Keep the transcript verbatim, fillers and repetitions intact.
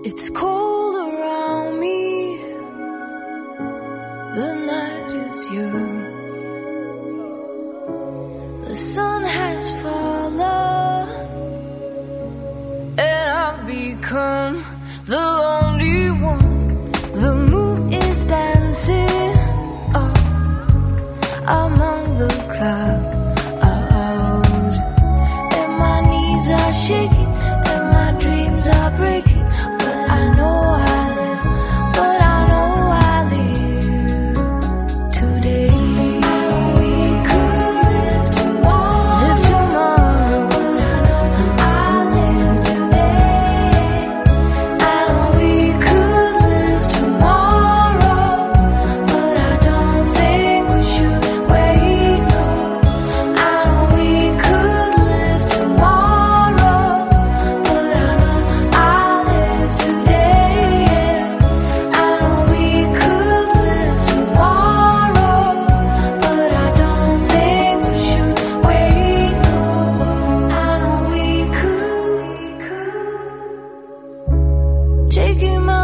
It's cold around me, the night is young, the sun has fallen, and I've become the lonely one. The moon is dancing up among the clouds, and my knees are shaking and my dreams are breaking. But I know I live, but I know I live today. We could live tomorrow, live tomorrow, but I know I live today. I know we could live tomorrow, but I don't think we should wait, no. I know we could live tomorrow, but I know I live today. I know we could live tomorrow, but I don't think we should wait, no. I know we could, taking my